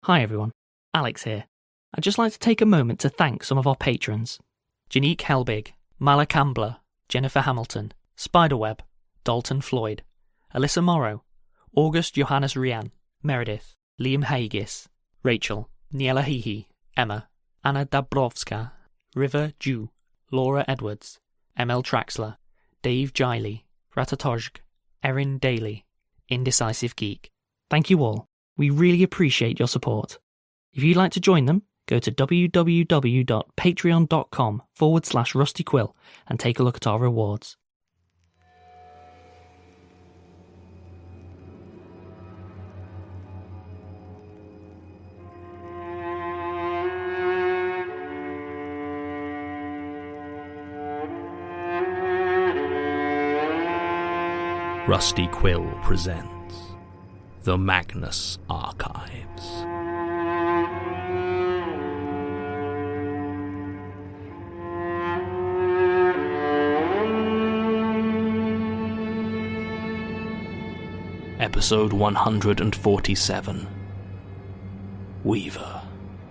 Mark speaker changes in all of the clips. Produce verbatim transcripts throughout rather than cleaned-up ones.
Speaker 1: Hi everyone, Alex here. I'd just like to take a moment to thank some of our patrons. Janique Helbig, Mala Cambler, Jennifer Hamilton, Spiderweb, Dalton Floyd, Alyssa Morrow, August Johannes Rian, Meredith, Liam Haigis, Rachel, Niela Hihi, Emma, Anna Dabrowska, River Jew, Laura Edwards, M L Traxler, Dave Giley, Ratatozg, Erin Daly, Indecisive Geek. Thank you all. We really appreciate your support. If you'd like to join them, go to www.patreon.com forward slash rustyquill and take a look at our rewards.
Speaker 2: Rusty Quill presents The Magnus Archives. Episode one hundred forty-seven. Weaver.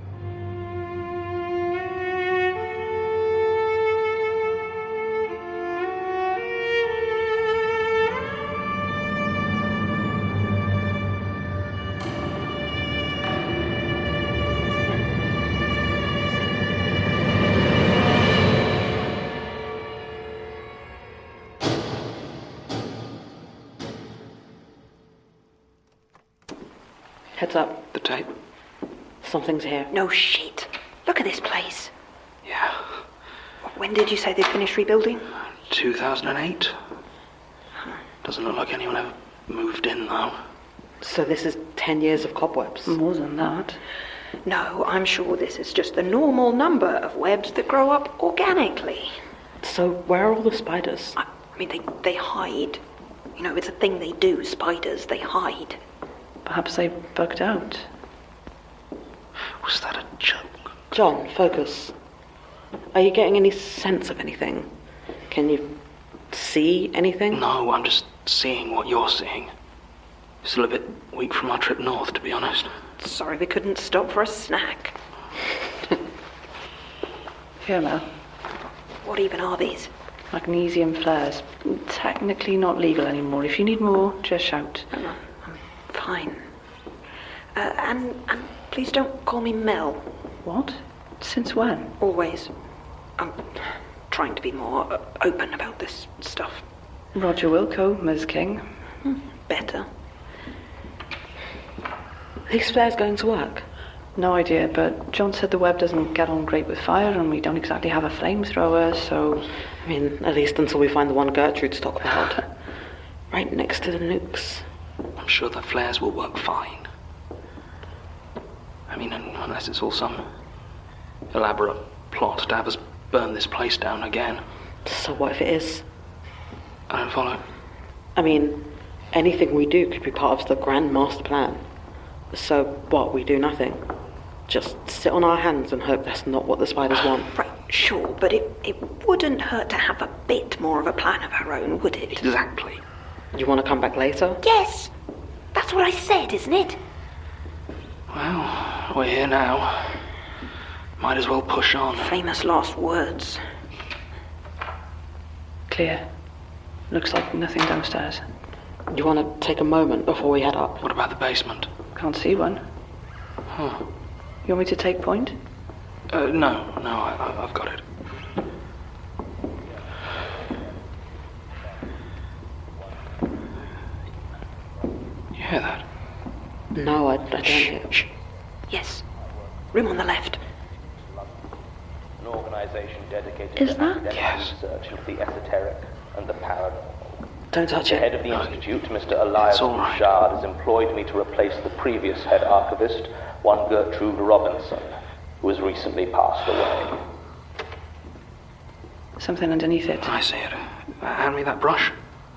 Speaker 3: Heads up.
Speaker 4: The tape?
Speaker 3: Something's here.
Speaker 5: No shit. Look at this place.
Speaker 4: Yeah.
Speaker 5: When did you say they finished rebuilding?
Speaker 4: two thousand eight. Doesn't look like anyone ever moved in, though.
Speaker 3: So this is ten years of cobwebs?
Speaker 5: More than that. No, I'm sure this is just the normal number of webs that grow up organically.
Speaker 3: So where are all the spiders?
Speaker 5: I, I mean, they, they hide. You know, it's a thing they do, spiders. They hide.
Speaker 3: Perhaps they bugged out.
Speaker 4: Was that a joke?
Speaker 3: John, focus. Are you getting any sense of anything? Can you see anything?
Speaker 4: No, I'm just seeing what you're seeing. Still a bit weak from our trip north, to be honest.
Speaker 5: Sorry we couldn't stop for a snack.
Speaker 6: Here, Mel.
Speaker 5: What even are these?
Speaker 6: Magnesium flares. Technically not legal anymore. If you need more, just shout.
Speaker 5: I'm, I'm fine. Uh, and, and please don't call me Mel.
Speaker 6: What? Since when?
Speaker 5: Always. I'm trying to be more uh, open about this stuff.
Speaker 6: Roger Wilco, Miz King.
Speaker 5: Hmm, better.
Speaker 3: Are these flares going to work?
Speaker 6: No idea, but John said the web doesn't get on great with fire, and we don't exactly have a flamethrower, so...
Speaker 3: I mean, at least until we find the one Gertrude's talked about. Right next to the nukes.
Speaker 4: I'm sure the flares will work fine. I mean, unless it's all some elaborate plot to have us burn this place down again.
Speaker 3: So what if it is?
Speaker 4: I don't follow.
Speaker 3: I mean, anything we do could be part of the grand master plan. So what, we do nothing? Just sit on our hands and hope that's not what the spiders want?
Speaker 5: Right, sure, but it, it wouldn't hurt to have a bit more of a plan of our own, would it?
Speaker 4: Exactly.
Speaker 3: You want to come back later?
Speaker 5: Yes! That's what I said, isn't it?
Speaker 4: Well, we're here now. Might as well push on.
Speaker 5: Famous last words.
Speaker 6: Clear. Looks like nothing downstairs.
Speaker 3: You want to take a moment before we head up?
Speaker 4: What about the basement?
Speaker 6: Can't see one.
Speaker 4: Huh.
Speaker 6: You want me to take point?
Speaker 4: Uh, no, no, I, I, I've got it. You hear that?
Speaker 3: No, I, I don't hear.
Speaker 4: Shh.
Speaker 5: Yes. Room on the left.
Speaker 7: An organization dedicated
Speaker 6: Is
Speaker 7: to
Speaker 6: that?
Speaker 7: academic
Speaker 4: Yes.
Speaker 7: research into the esoteric and the paranormal.
Speaker 3: Don't touch
Speaker 7: The head
Speaker 3: it.
Speaker 7: of the institute, Mister Elias
Speaker 4: It's all right.
Speaker 7: Bouchard, has employed me to replace the previous head archivist, one Gertrude Robinson, who has recently passed away.
Speaker 6: Something underneath it.
Speaker 4: I see it. Uh, hand me that brush.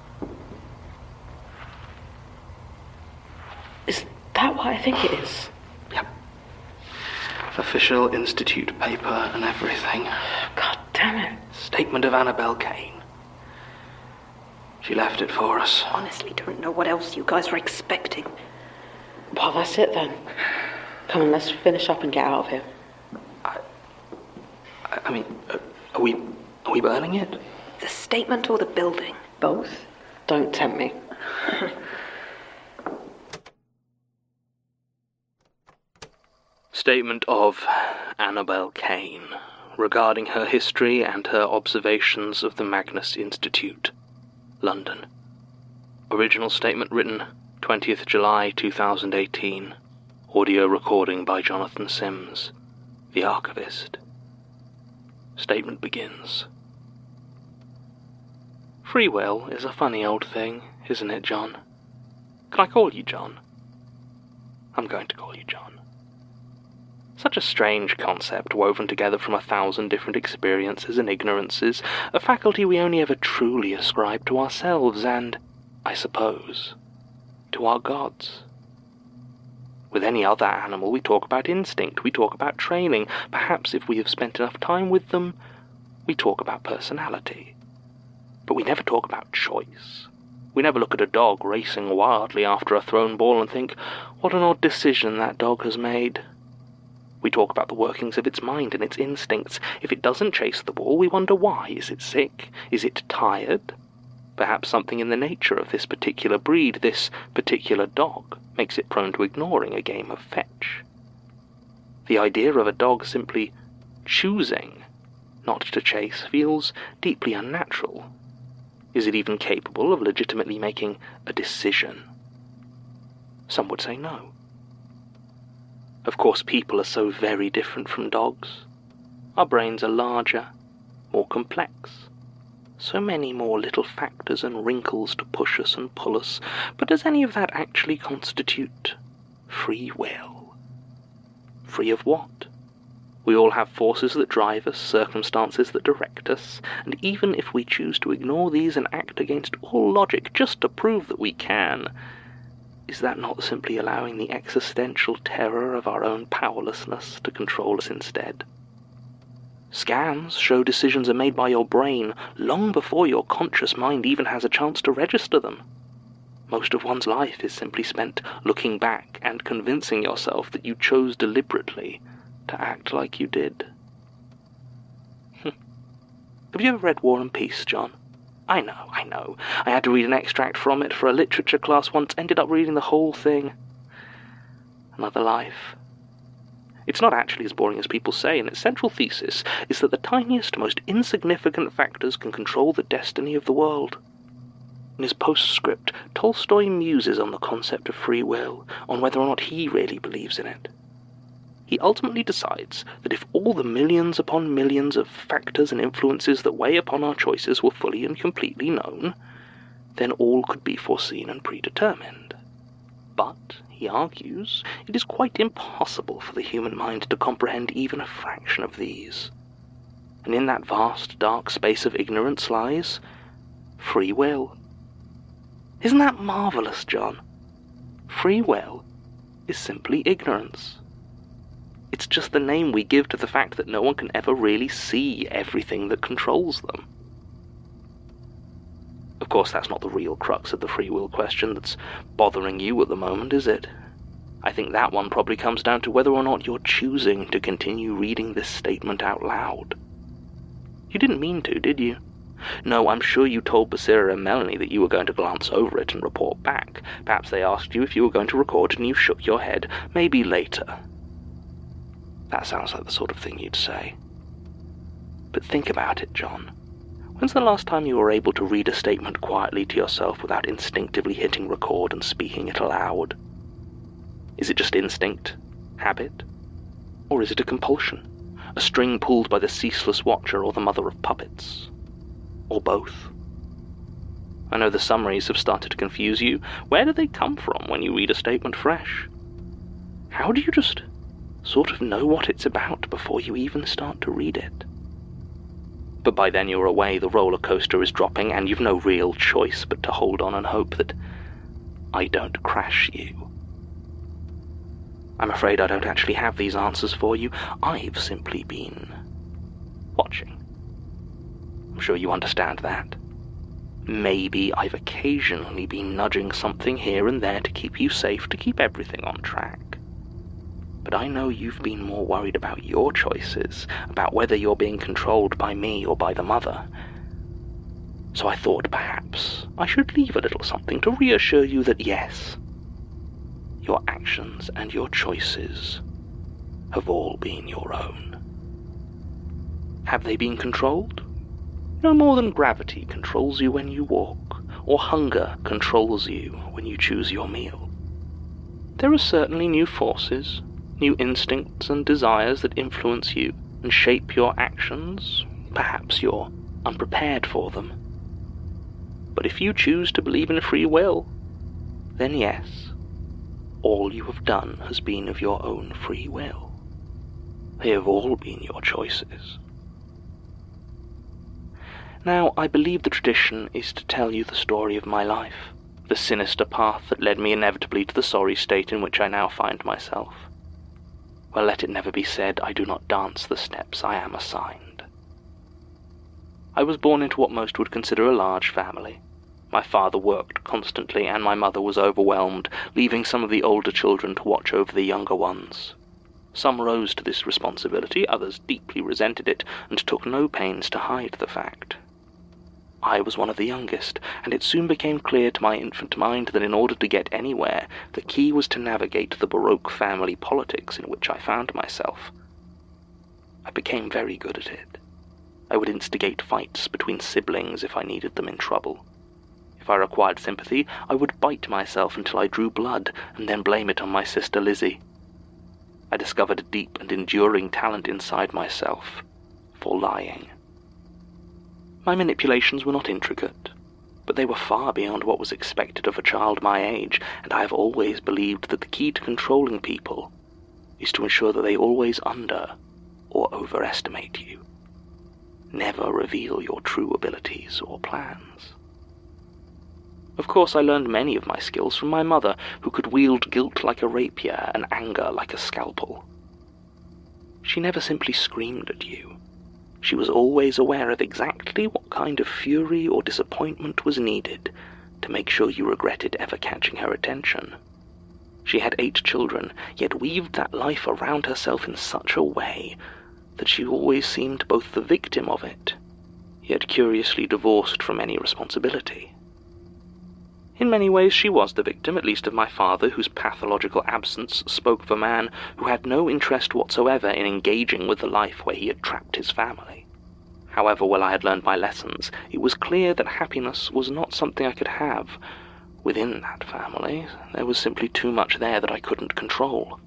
Speaker 3: Is that what I think it is?
Speaker 4: Yep. Official institute paper and everything.
Speaker 3: God damn it.
Speaker 4: Statement of Annabelle Kane. She left it for us.
Speaker 5: Honestly, don't know what else you guys were expecting.
Speaker 3: Well, that's it then. Come on, let's finish up and get out of here.
Speaker 4: I, I mean, are we, are we burning it?
Speaker 5: The statement or the building?
Speaker 6: Both?
Speaker 3: Don't tempt me.
Speaker 2: Statement of Annabel Kane regarding her history and her observations of the Magnus Institute, London. Original statement written twentieth of July two thousand eighteen. Audio recording by Jonathan Sims, the archivist. Statement begins. Free will is a funny old thing, isn't it, John? Can I call you John? I'm going to call you John. Such a strange concept woven together from a thousand different experiences and ignorances, a faculty we only ever truly ascribe to ourselves and, I suppose, to our gods. With any other animal we talk about instinct, we talk about training, perhaps if we have spent enough time with them, we talk about personality. But we never talk about choice. We never look at a dog racing wildly after a thrown ball and think, what an odd decision that dog has made. We talk about the workings of its mind and its instincts. If it doesn't chase the ball, we wonder why. Is it sick? Is it tired? Perhaps something in the nature of this particular breed, this particular dog, makes it prone to ignoring a game of fetch. The idea of a dog simply choosing not to chase feels deeply unnatural. Is it even capable of legitimately making a decision? Some would say no. Of course, people are so very different from dogs. Our brains are larger, more complex. So many more little factors and wrinkles to push us and pull us, but does any of that actually constitute free will? Free of what? We all have forces that drive us, circumstances that direct us, and even if we choose to ignore these and act against all logic just to prove that we can, is that not simply allowing the existential terror of our own powerlessness to control us instead? Scans show decisions are made by your brain long before your conscious mind even has a chance to register them. Most of one's life is simply spent looking back and convincing yourself that you chose deliberately to act like you did. Have you ever read War and Peace, John? I know, I know. I had to read an extract from it for a literature class once, ended up reading the whole thing. Another life. It's not actually as boring as people say, and its central thesis is that the tiniest, most insignificant factors can control the destiny of the world. In his postscript, Tolstoy muses on the concept of free will, on whether or not he really believes in it. He ultimately decides that if all the millions upon millions of factors and influences that weigh upon our choices were fully and completely known, then all could be foreseen and predetermined. But, he argues, it is quite impossible for the human mind to comprehend even a fraction of these. And in that vast, dark space of ignorance lies free will. Isn't that marvelous, John? Free will is simply ignorance. It's just the name we give to the fact that no one can ever really see everything that controls them. Of course, that's not the real crux of the free will question that's bothering you at the moment, is it? I think that one probably comes down to whether or not you're choosing to continue reading this statement out loud. You didn't mean to, did you? No, I'm sure you told Basira and Melanie that you were going to glance over it and report back. Perhaps they asked you if you were going to record and you shook your head. Maybe later. That sounds like the sort of thing you'd say. But think about it, John. When's the last time you were able to read a statement quietly to yourself without instinctively hitting record and speaking it aloud? Is it just instinct? Habit? Or is it a compulsion? A string pulled by the ceaseless watcher or the mother of puppets? Or both? I know the summaries have started to confuse you. Where do they come from when you read a statement fresh? How do you just sort of know what it's about before you even start to read it? But by then you're away, the roller coaster is dropping, and you've no real choice but to hold on and hope that I don't crash you. I'm afraid I don't actually have these answers for you. I've simply been watching. I'm sure you understand that. Maybe I've occasionally been nudging something here and there to keep you safe, to keep everything on track. but I know you've been more worried about your choices, about whether you're being controlled by me or by the mother. So I thought perhaps I should leave a little something to reassure you that yes, your actions and your choices have all been your own. Have they been controlled? No more than gravity controls you when you walk, or hunger controls you when you choose your meal. There are certainly new forces, new instincts and desires that influence you and shape your actions. Perhaps you're unprepared for them. But if you choose to believe in free will, then yes, all you have done has been of your own free will. They have all been your choices. Now, I believe the tradition is to tell you the story of my life, the sinister path that led me inevitably to the sorry state in which I now find myself. Well, let it never be said I do not dance the steps I am assigned. I was born into what most would consider a large family. My father worked constantly, and my mother was overwhelmed, leaving some of the older children to watch over the younger ones. Some rose to this responsibility, others deeply resented it, and took no pains to hide the fact. I was one of the youngest, and it soon became clear to my infant mind that in order to get anywhere, the key was to navigate the Baroque family politics in which I found myself. I became very good at it. I would instigate fights between siblings if I needed them in trouble. If I required sympathy, I would bite myself until I drew blood, and then blame it on my sister Lizzie. I discovered a deep and enduring talent inside myself for lying. My manipulations were not intricate, but they were far beyond what was expected of a child my age, and I have always believed that the key to controlling people is to ensure that they always under or overestimate you. Never reveal your true abilities or plans. Of course, I learned many of my skills from my mother, who could wield guilt like a rapier and anger like a scalpel. She never simply screamed at you. She was always aware of exactly what kind of fury or disappointment was needed to make sure you regretted ever catching her attention. She had eight children, yet weaved that life around herself in such a way that she always seemed both the victim of it, yet curiously divorced from any responsibility. In many ways she was the victim, at least of my father, whose pathological absence spoke of a man who had no interest whatsoever in engaging with the life where he had trapped his family. However well I had learned my lessons, it was clear that happiness was not something I could have. Within that family, there was simply too much there that I couldn't control.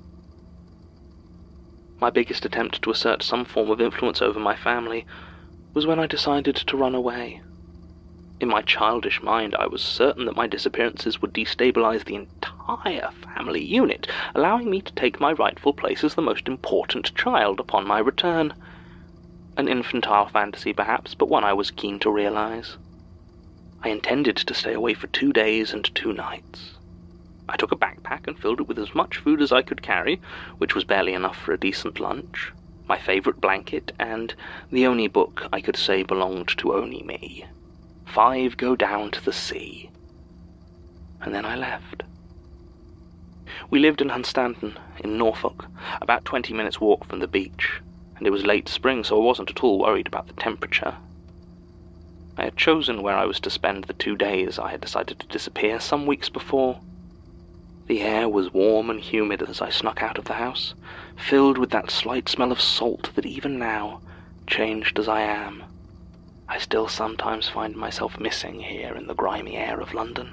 Speaker 2: My biggest attempt to assert some form of influence over my family was when I decided to run away. In my childish mind, I was certain that my disappearances would destabilize the entire family unit, allowing me to take my rightful place as the most important child upon my return. An infantile fantasy, perhaps, but one I was keen to realize. I intended to stay away for two days and two nights. I took a backpack and filled it with as much food as I could carry, which was barely enough for a decent lunch, my favorite blanket, and the only book I could say belonged to only me. Five Go Down to the Sea. And then I left. We lived in Hunstanton, in Norfolk, about twenty minutes' walk from the beach, and it was late spring, so I wasn't at all worried about the temperature. I had chosen where I was to spend the two days I had decided to disappear some weeks before. The air was warm and humid as I snuck out of the house, filled with that slight smell of salt that even now, changed as I am, I still sometimes find myself missing here in the grimy air of London.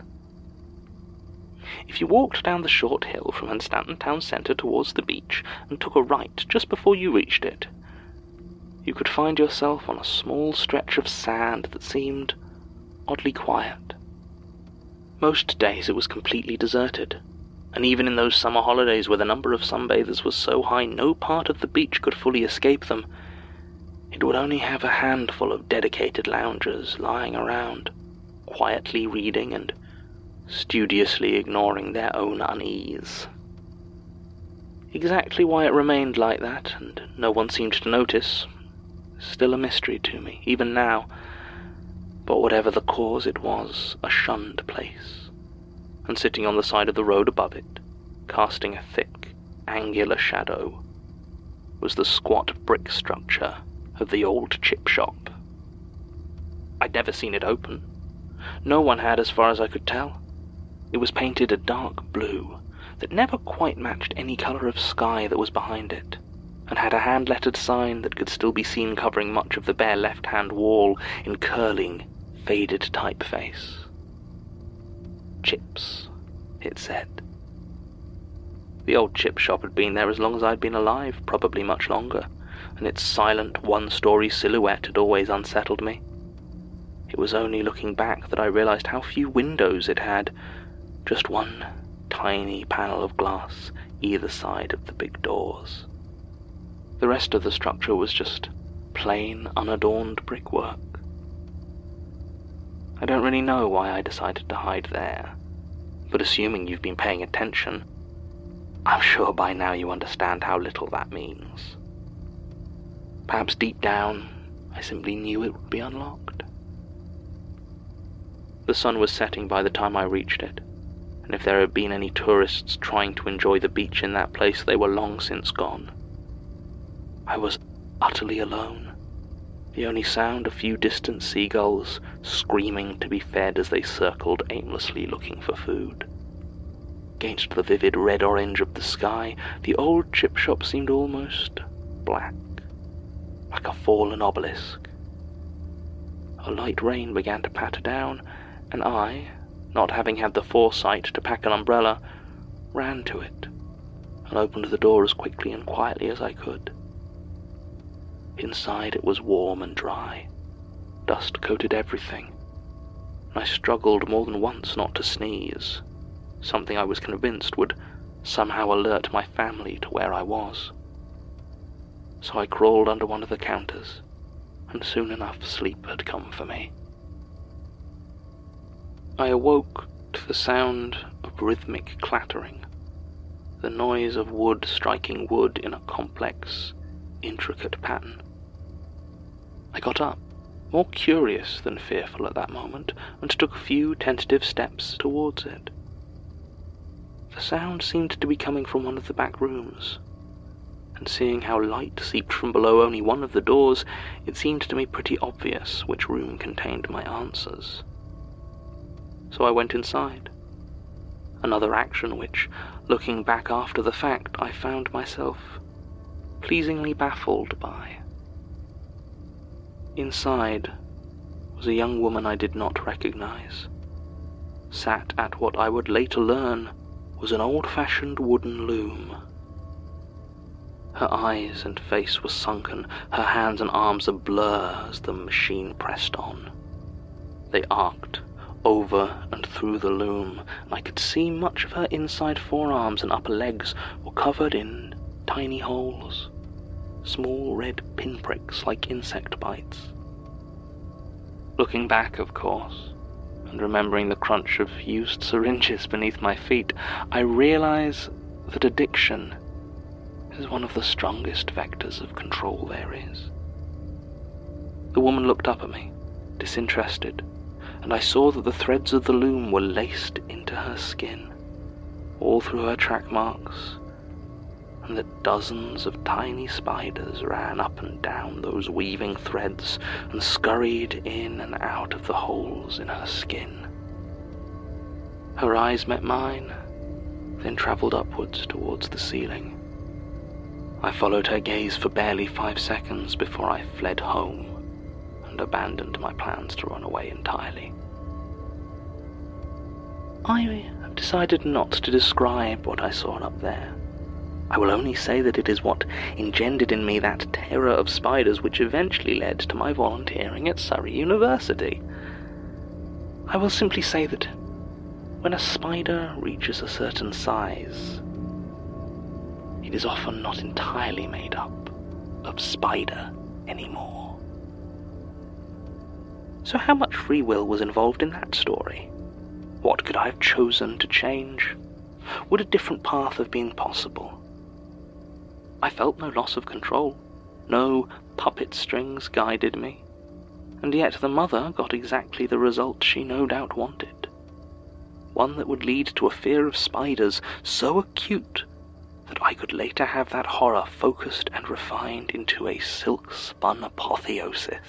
Speaker 2: If you walked down the short hill from Hunstanton town centre towards the beach and took a right just before you reached it, you could find yourself on a small stretch of sand that seemed oddly quiet. Most days it was completely deserted, and even in those summer holidays where the number of sunbathers was so high no part of the beach could fully escape them, it would only have a handful of dedicated loungers lying around, quietly reading and studiously ignoring their own unease. Exactly why it remained like that, and no one seemed to notice, is still a mystery to me, even now. But whatever the cause, it was a shunned place, and sitting on the side of the road above it, casting a thick, angular shadow was the squat brick structure of the old chip shop. I'd never seen it open. No one had, as far as I could tell. It was painted a dark blue that never quite matched any colour of sky that was behind it, and had a hand-lettered sign that could still be seen covering much of the bare left-hand wall in curling, faded typeface. Chips, it said. The old chip shop had been there as long as I'd been alive, probably much longer, and its silent one-story silhouette had always unsettled me. It was only looking back that I realized how few windows it had, just one tiny panel of glass either side of the big doors. The rest of the structure was just plain, unadorned brickwork. I don't really know why I decided to hide there, but assuming you've been paying attention, I'm sure by now you understand how little that means. Perhaps deep down, I simply knew it would be unlocked. The sun was setting by the time I reached it, and if there had been any tourists trying to enjoy the beach in that place, they were long since gone. I was utterly alone, the only sound a few distant seagulls screaming to be fed as they circled aimlessly looking for food. Against the vivid red-orange of the sky, the old chip shop seemed almost black, like a fallen obelisk. A light rain began to patter down, and I, not having had the foresight to pack an umbrella, ran to it and opened the door as quickly and quietly as I could. Inside it was warm and dry. Dust coated everything. I struggled more than once not to sneeze, something I was convinced would somehow alert my family to where I was. So I crawled under one of the counters, and soon enough sleep had come for me. I awoke to the sound of rhythmic clattering, the noise of wood striking wood in a complex, intricate pattern. I got up, more curious than fearful at that moment, and took a few tentative steps towards it. The sound seemed to be coming from one of the back rooms, and seeing how light seeped from below only one of the doors, it seemed to me pretty obvious which room contained my answers. So I went inside, another action which, looking back after the fact, I found myself pleasingly baffled by. Inside was a young woman I did not recognize, sat at what I would later learn was an old-fashioned wooden loom. Her eyes and face were sunken, her hands and arms a blur as the machine pressed on. They arced over and through the loom, and I could see much of her inside forearms and upper legs were covered in tiny holes, small red pinpricks like insect bites. Looking back, of course, and remembering the crunch of used syringes beneath my feet, I realize that addiction is one of the strongest vectors of control there is. The woman looked up at me, disinterested, and I saw that the threads of the loom were laced into her skin, all through her track marks, and that dozens of tiny spiders ran up and down those weaving threads and scurried in and out of the holes in her skin. Her eyes met mine, then travelled upwards towards the ceiling. I followed her gaze for barely five seconds before I fled home and abandoned my plans to run away entirely. I have decided not to describe what I saw up there. I will only say that it is what engendered in me that terror of spiders which eventually led to my volunteering at Surrey University. I will simply say that when a spider reaches a certain size, it is often not entirely made up of spider anymore. So how much free will was involved in that story? What could I have chosen to change? Would a different path have been possible? I felt no loss of control. No puppet strings guided me. And yet the mother got exactly the result she no doubt wanted. One that would lead to a fear of spiders so acute that I could later have that horror focused and refined into a silk-spun apotheosis.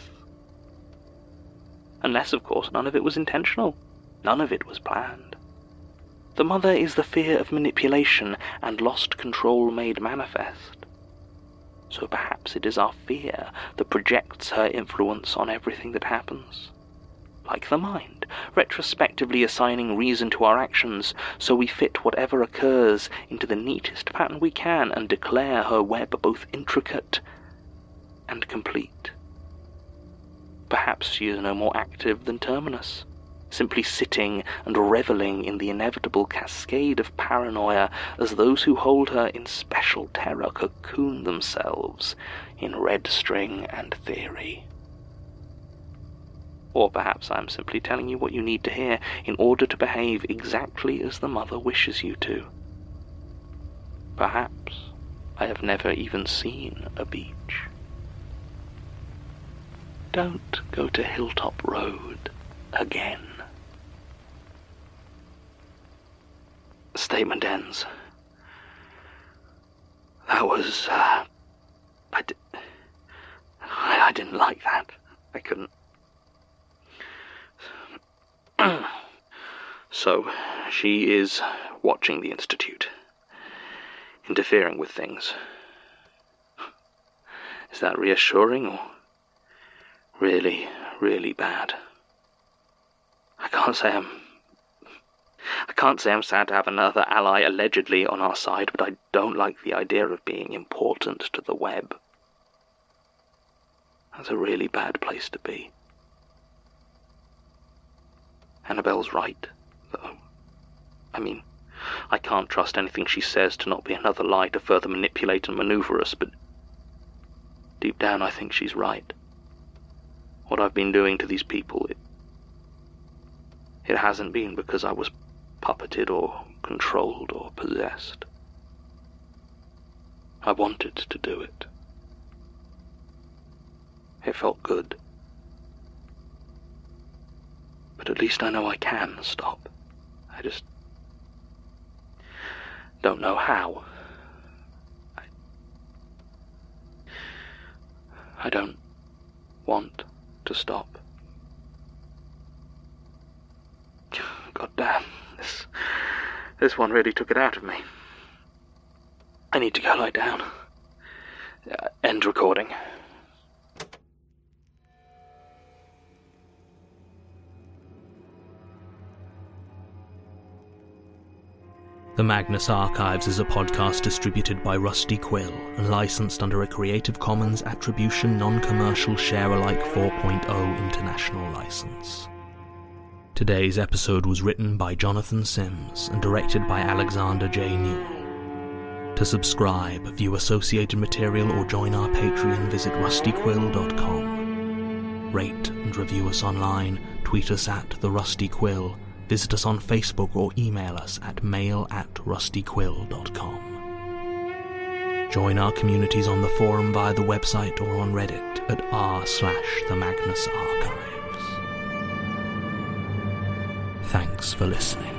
Speaker 2: Unless, of course, none of it was intentional. None of it was planned. The mother is the fear of manipulation and lost control made manifest. So perhaps it is our fear that projects her influence on everything that happens. Like the mind, retrospectively assigning reason to our actions, so we fit whatever occurs into the neatest pattern we can and declare her web both intricate and complete. Perhaps she is no more active than Terminus, simply sitting and reveling in the inevitable cascade of paranoia as those who hold her in special terror cocoon themselves in red string and theory. Or perhaps I am simply telling you what you need to hear in order to behave exactly as the mother wishes you to. Perhaps I have never even seen a beach. Don't go to Hilltop Road again. Statement ends. That was, uh, I, di- I, I didn't like that. I couldn't. So, she is watching the Institute, interfering with things. Is that reassuring or really, really bad? I can't say I'm... I can't say I'm sad to have another ally allegedly on our side, but I don't like the idea of being important to the web. That's a really bad place to be. Annabelle's right, though. I mean, I can't trust anything she says to not be another lie to further manipulate and maneuver us, but deep down I think she's right. What I've been doing to these people, it, it hasn't been because I was puppeted or controlled or possessed. I wanted to do it. It felt good. But at least I know I can stop. I just don't know how. I, I don't want to stop. God damn, this, this one really took it out of me. I need to go lie down. Uh, end recording.
Speaker 1: The Magnus Archives is a podcast distributed by Rusty Quill and licensed under a Creative Commons Attribution Non-Commercial Share-alike four point oh international license. Today's episode was written by Jonathan Sims and directed by Alexander J. Newell. To subscribe, view associated material or join our Patreon, visit rusty quill dot com. Rate and review us online, tweet us at The Rusty Quill, visit us on Facebook or email us at mail at rusty quill dot com. Join our communities on the forum via the website or on Reddit at r slash the Magnus Archives. Thanks for listening.